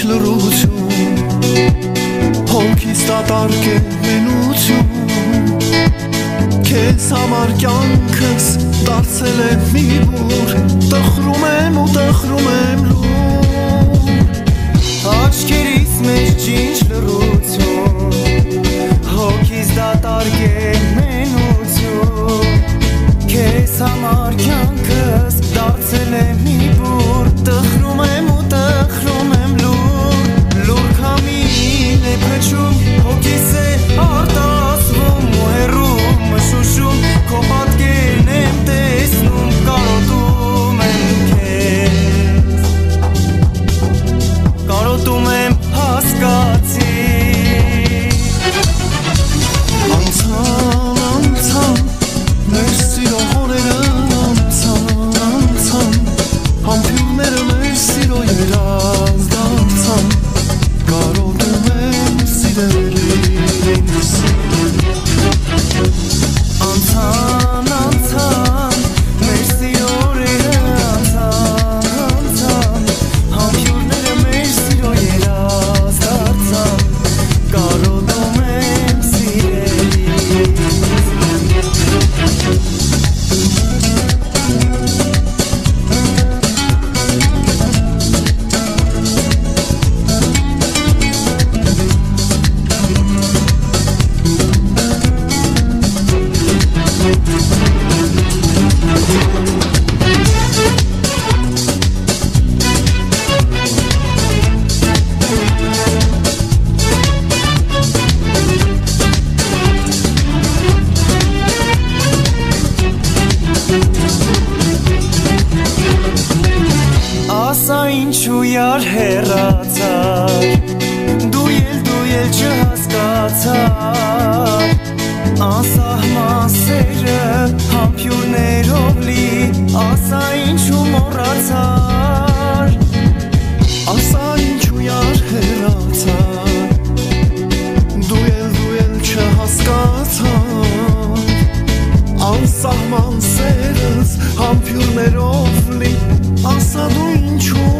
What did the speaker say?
լռություն, հոգիս դատարկ է մենություն, քեզ համար կյանքս դարձել է մի բուր, տխրում եմ ու տխրում եմ լուր, աչքերիս մեջ ջինջ լռություն, հոգիս դատարկ է մենություն, քեզ համար կյանքս դարձել է մի բուր, տխրում եմ ու տխրում եմ լուր, լուր քամին է փչում, հոգիս է արտասվում ու հեռում մշուշում, քո պատկերն եմ տեսնում, կարոտում եմ քեզ, կարոտում եմ հասկացի, անցան, անցան, մեր սիրո հորերը անցան, համբյուրները մեր սիրո երազ դարձան, կարոտում եմ սիրելիս, անցան, անցան, մեր սիրո հորերը անցան, համբյուրները մեր սիրո երազ դարձան, կարոտում եմ սիրելիս. Ասա ինչու յար հեռացար, դու ել չհասկացար, անսահման սերը համբյուրներով լի, ասա ինչու մոռացար, ասա ինչու յար հեռացար, դու ել չհասկացար, անսահման սերս համբյուրներով լի, ասա դու ինչու